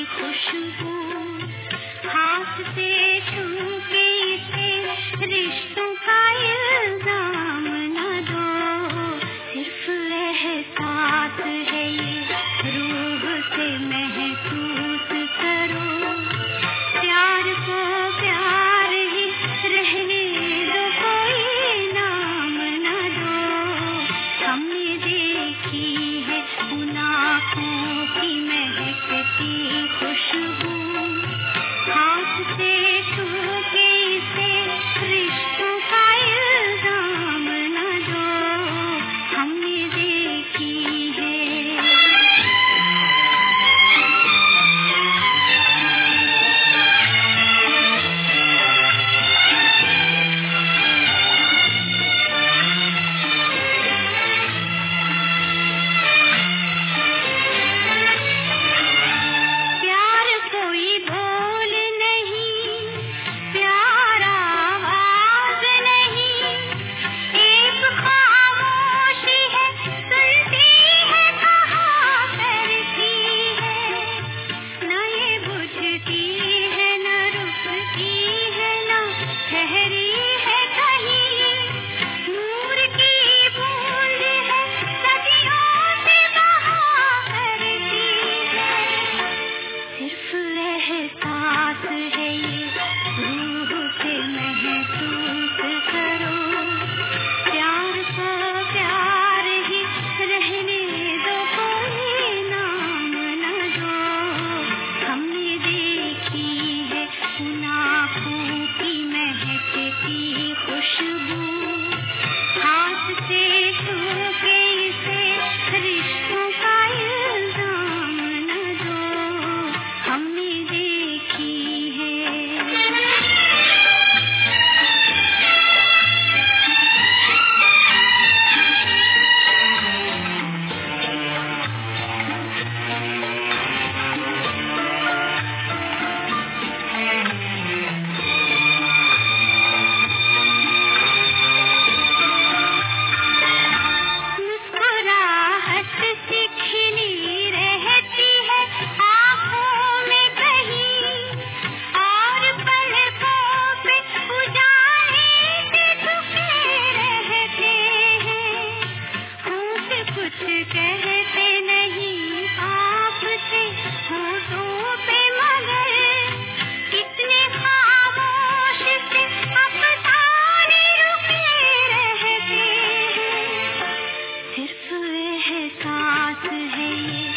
खुशबू, हाथ से छू के इसे रिश्तों का इल्जाम न दो। सिर्फ एहसास है ये, रूह से महसूस करो। प्यार को प्यार ही रहने दो, कोई नाम न दो। हमने देखी है उन आँखों की महकती खुशबू, हाथ से छू के इसे रिश्तों का इल्जाम न दो। हमने देखी है। प्यार कोई बोल नहीं, प्यार आवाज नहीं, एक खामोशी है, सुनती है कहाँ करती है। न ये बुझती है, न रुकती है, न ठहरी है कहीं। नूर की बूंद है, सदियों से बहा करती है। सिर्फ एहसास है ये, रूह से महसूस करो। प्यार को प्यार ही रहने दो, कोई नाम न दो। हमने देखी है उन आँखों की महकती खुशबू, हाथ से छू के इसे रिश्तों का इल्जाम न दो। हमने देखी है। मुस्कुराहट सी खिली रहती है आँखों में कहीं, और पलकों पे उजाले से झुके रहते हैं। होंठ कुछ कहते नहीं आपसे, होठों पे मगर कितने खामोश से अफसाने रुके रहते हैं। सिर्फ एहसास है ये,